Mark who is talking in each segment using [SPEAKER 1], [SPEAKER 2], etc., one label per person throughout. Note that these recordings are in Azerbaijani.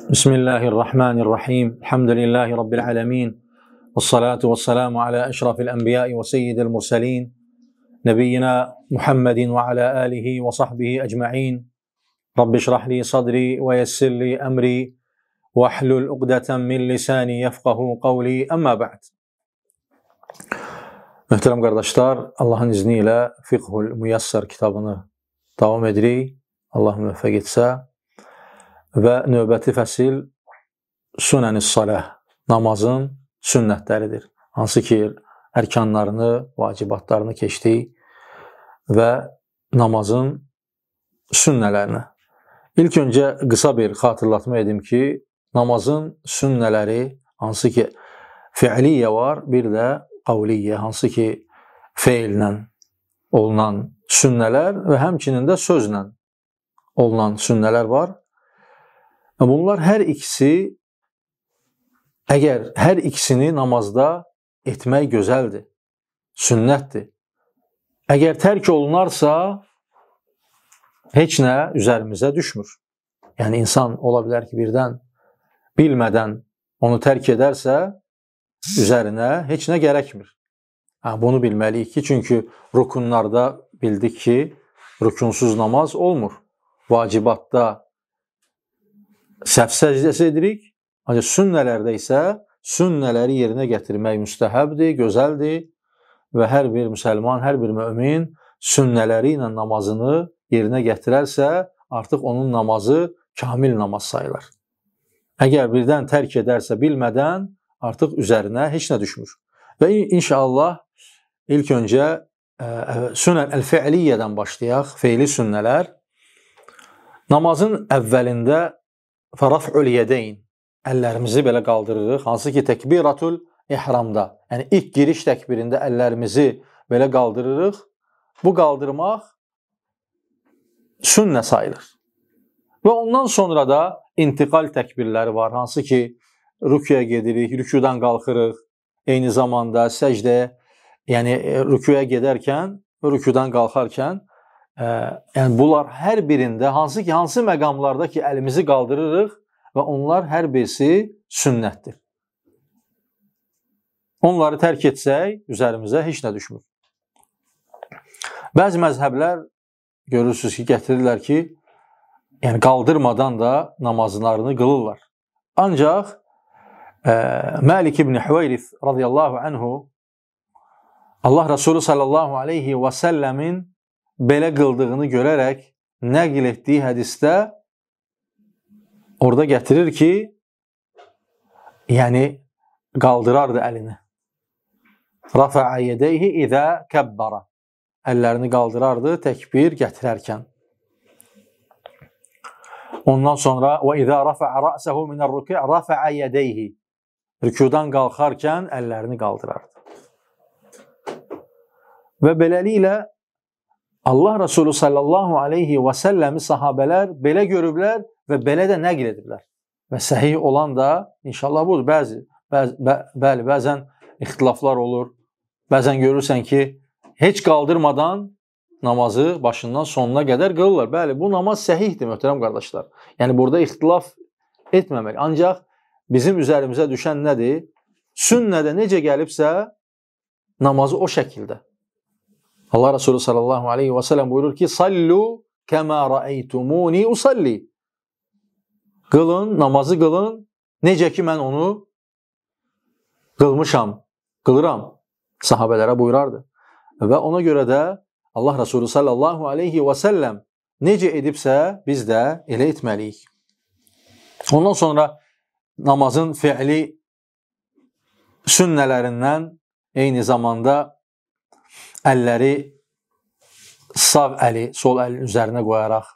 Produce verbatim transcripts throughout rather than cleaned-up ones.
[SPEAKER 1] Bismillahirrahmanirrahim. Elhamdülillahi Rabbil alemin. Vessalatu vesselamu ala eşrafil enbiya'i ve seyyidil murselin. Nebiyyina Muhammedin ve ala alihi ve sahbihi ecma'in. Rabbi şrahli sadri ve yessirli emri ve ahlul uqdeten min lisani yefqahu qavli. Amma ba'd. Möhtərəm qardaşlar, Allahın izni ilə Fiqhul Müyəssər kitabını davam edirik. Allah müvəffəq etsə. Və növbəti fəsil Sunənis Salah, namazın sünnətləridir. Hansı ki, ərkanlarını, vacibatlarını keçdik və namazın sünnələrini. İlk öncə qısa bir xatırlatma edim ki, namazın sünnələri, hansı ki, fiiliyyə var, bir də qavliyyə, hansı ki, feillə olunan sünnələr və həmçinin də sözlə olunan sünnələr var. Bunlar hər ikisi, əgər hər ikisini namazda etmək gözəldir, sünnətdir. Əgər tərk olunarsa, heç nə üzərimizə düşmür. Yəni, insan ola bilər ki, birdən bilmədən onu tərk edərsə, üzərinə heç nə gərəkmir. Hə, bunu bilməliyik ki, çünki rukunlarda bildik ki, rukunsuz namaz olmur. Vacibatda səhv səcdəsi edirik, ancaq sünnələrdə isə sünnələri yerinə gətirmək müstəhəbdir, gözəldir və hər bir müsəlman, hər bir mömin sünnələri ilə namazını yerinə gətirərsə, artıq onun namazı kamil namaz sayılır. Əgər birdən tərk edərsə bilmədən, artıq üzərinə heç nə düşmür. Və inşallah ilk öncə Sünən əl-Fi'liyyədən başlayaq, feili sünnələr. Namazın əvvəlində Fəraf'ül yədeyn, əllərimizi belə qaldırırıq, hansı ki, təkbiratul ihramda, yəni ilk giriş təkbirində əllərimizi belə qaldırırıq. Bu qaldırmaq sünnə sayılır. Və ondan sonra da intiqal təkbirləri var, hansı ki, rüküyə gedirik, rüküdən qalxırıq, eyni zamanda səcdəyə, yəni rüküyə gedərkən, rüküdən qalxarkən, Ə, yəni bunlar hər birində, hansı ki, hansı məqamlarda ki, əlimizi qaldırırıq və onlar hər birisi sünnətdir. Onları tərk etsək, üzərimizə heç nə düşmür. Bəzi məzhəblər görürsünüz ki, gətirirlər ki, yəni qaldırmadan da namazlarını qılırlar. Ancaq ə, Məlik ibn Hüveyrith radiyallahu anhu Allah Resulü sallallahu aleyhi və səlləmin belə qıldığını görərək nəql etdiyi hədisdə orada gətirir ki, yəni qaldırardı əlini. Rafa'a yedeyhi izə kəbbara. Əllərini qaldırardı təkbir gətirərkən. Ondan sonra və izə rafa'a ra'səhu minər-rükû rafa'a yedeyhi. Rükûdan qalxarkən əllərini qaldırardı. Və beləliklə Allah Resulü sallallahu aleyhi və səlləmi sahabələr belə görüblər və belə də nəql ediblər. Və səhih olan da inşallah budur. Bəzi, bəzi, bə, bəli, bəzən ixtilaflar olur. Bəzən görürsən ki, heç qaldırmadan namazı başından sonuna qədər qılırlar. Bəli, bu namaz səhihdir, möhtərəm qardaşlar. Yəni, burada ixtilaf etməmək. Ancaq bizim üzərimizə düşən nədir? Sünnədə necə gəlibsə, namazı o şəkildə. Allah Resulü sallallahu aleyhi və səlləm buyurur ki, sallu kəmə rəeytumuni usalli. Qılın, namazı qılın, necə ki mən onu qılmışam, qılıram, sahabələrə buyurardı. Və ona görə də Allah Resulü sallallahu aleyhi və səlləm necə edibsə, biz də elə etməliyik. Ondan sonra namazın fiili sünnələrindən eyni zamanda əlləri sağ əli, sol əlin üzərinə qoyaraq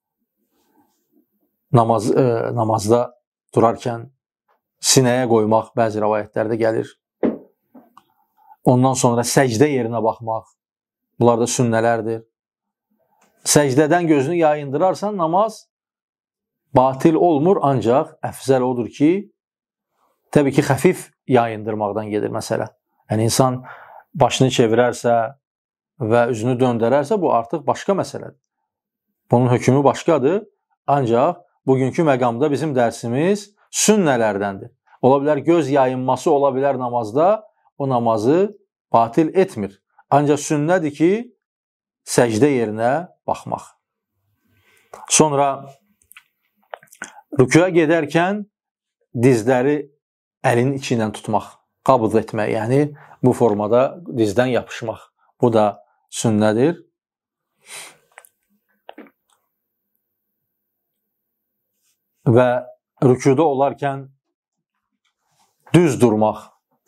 [SPEAKER 1] namaz, e, namazda durarkən sinəyə qoymaq bəzi rəvayətlərdə gəlir. Ondan sonra səcdə yerinə baxmaq. Bunlar da sünnələrdir. Səcdədən gözünü yayındırarsan namaz batil olmur, ancaq əfzəl odur ki, təbii ki, xəfif yayındırmaqdan gedir məsələ. Yəni, insan başını çevirərsə və üzünü döndərərsə, bu artıq başqa məsələdir. Bunun hökmü başqadır, ancaq bugünkü məqamda bizim dərsimiz sünnələrdəndir. Ola bilər göz yayınması ola bilər namazda, o namazı batil etmir. Ancaq sünnədir ki, səcdə yerinə baxmaq. Sonra rükuya gedərkən dizləri əlin içi ilə tutmaq, qabız etmək, yəni bu formada dizdən yapışmaq. Bu da sünnədir. Və rükuda olarkən düz durmaq.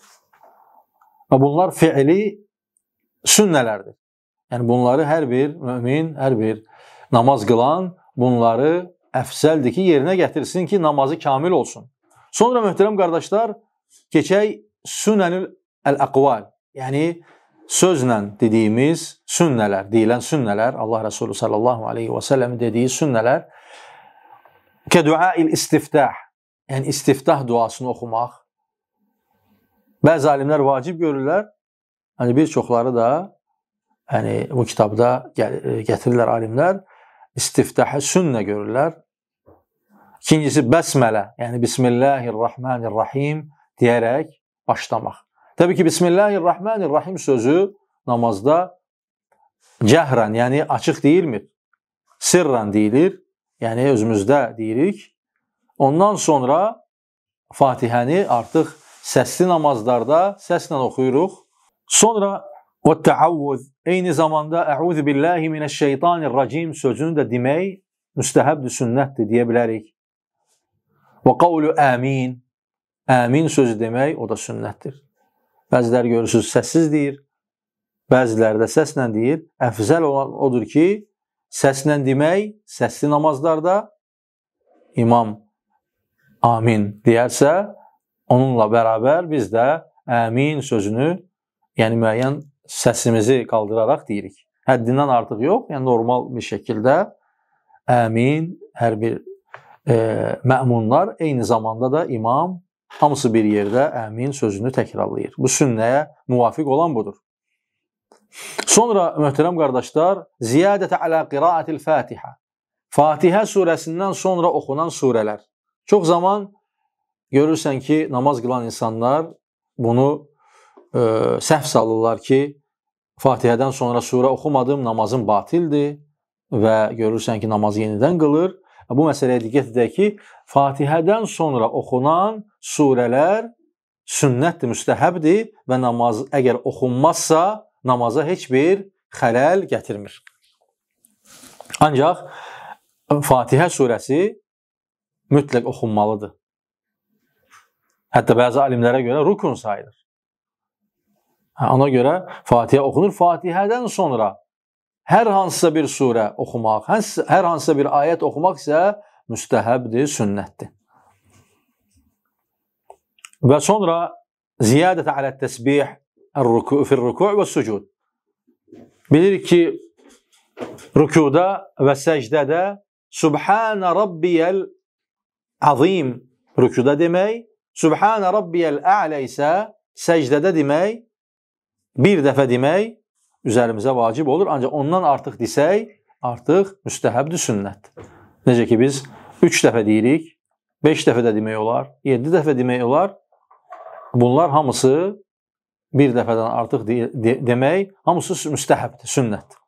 [SPEAKER 1] Və bunlar fiili sünnələrdir. Yəni bunları hər bir mömin, hər bir namaz qılan bunları əfsəldir ki, yerinə gətirsin ki, namazı kamil olsun. Sonra möhtərəm qardaşlar, keçək sünnənül əl-əqval, yəni sözlə dediyimiz sünnələr, deyilən sünnələr, Allah Resulü sallallahu aleyhi və səlləm dediyi sünnələr, kəduail istiftah, yəni istiftah duasını oxumaq. Bəzi alimlər vacib görürlər, hani bir çoxları da yəni, bu kitabda gətirirlər alimlər, istiftahı sünnə görürlər. İkincisi, bəsmələ, yəni Bismillahirrahmanirrahim deyərək başlamaq. Təbii ki, Bismillahirrahmanirrahim sözü namazda cəhrən, yəni açıq deyilmir, sirrən deyilir, yəni özümüzdə deyirik. Ondan sonra Fatihəni artıq səsli namazlarda səslə oxuyuruq. Sonra və təavvüz, eyni zamanda əuzu billahi minəşşeytanirracim sözünü də demək müstəhəbdir, sünnətdir deyə bilərik. Və qavlu əmin, əmin sözü demək o da sünnətdir. Bəziləri görürsünüz səssiz deyir, bəziləri də səslə deyir. Əfzəl olan odur ki, səslə demək, səsli namazlarda imam amin deyərsə, onunla bərabər biz də əmin sözünü, yəni müəyyən səsimizi qaldıraraq deyirik. Həddindən artıq yox, yəni normal bir şəkildə əmin, hər bir e, məmunlar, eyni zamanda da imam, hamısı bir yerdə əmin sözünü təkrarlayır. Bu sünnəyə müvafiq olan budur. Sonra möhtərəm qardaşlar, ziyadətə alə qiraətil Fatihə. Fatihə surəsindən sonra oxunan surələr. Çox zaman görürsən ki, namaz qılan insanlar bunu e, səhv salırlar ki, Fatihədən sonra surə oxumadım, namazım batildir və görürsən ki, namazı yenidən qılır. Bu məsələyə diqqət edək ki, Fatihədən sonra oxunan surələr sünnətdir, müstəhəbdir və namaz əgər oxunmazsa, namaza heç bir xələl gətirmir. Ancaq Fatihə surəsi mütləq oxunmalıdır. Hətta bəzi alimlərə görə rukun sayılır. Ona görə Fatihə oxunur. Fatihədən sonra hər hansısa bir surə oxumaq, hər hansısa bir ayət oxumaq isə müstəhəbdir, sünnətdir. Və sonra ziyadətə alə təsbih fil-ruku' və sucud. Bilirik ki, rükuda və səcdədə Subhanə Rabbiyəl azim rükuda demək, Subhanə Rabbiyəl ə'lə isə səcdədə demək, bir dəfə demək üzərimizə vacib olur. Ancaq ondan artıq desək, artıq müstəhəbdir, sünnətdir. Necə ki, biz üç dəfə deyirik, beş dəfə də demək olar, yeddi dəfə demək olar. Bunlar hamısı bir dəfədən artıq de de demək, hamısı müstəhəbdir, sünnətdir.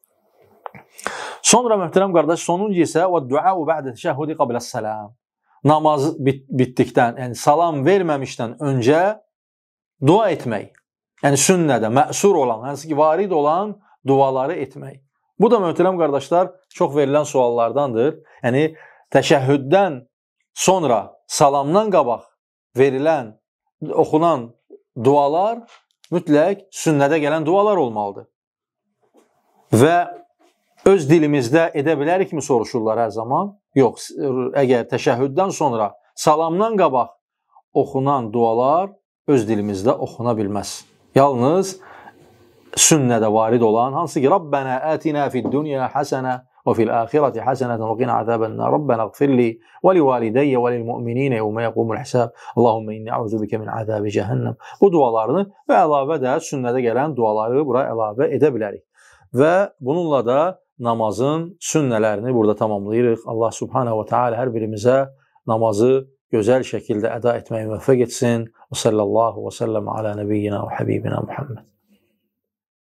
[SPEAKER 1] Sonra möhtərəm qardaş, sonuncu isə və duau ba'də təşəhhüdi qabləs-salam. Namaz bit bitdikdən, yəni salam verməmişdən öncə dua etmək. Yəni sünnədə məsur olan, hansı ki varid olan duaları etmək. Bu da möhtərəm qardaşlar çox verilən suallardandır. Yəni təşəhhüddən sonra salamdan qabaq verilən, oxunan dualar mütləq sünnədə gələn dualar olmalıdır. Və öz dilimizdə edə bilərikmi soruşurlar hər zaman? Yox, əgər təşəhhüddən sonra salamdan qabaq oxunan dualar öz dilimizdə oxuna bilməz. Yalnız sünnədə varid olan, hansı ki Rabbənə ətinə fid-dünya həsənə və fil-əxirəti həsənətən və qina əzəbənə Rabbənə qfirli və li-valideyyə və lil-mü'mininə yevmə yəqumul hisab Allahümmə inni əuzu bikə min əzəbi cəhənnəm. Bu dualarını və əlavə də sünnədə gələn duaları bura əlavə edə bilərik. Və bununla da namazın sünnələrini burada tamamlayırıq. Allah subhanahu wa ta'ala hər birimizə namazı gözəl şəkildə əda etməyi müvəffəq etsin. Və sallallahu və səlləm alə nəbiyyina və həbibina Muhammed.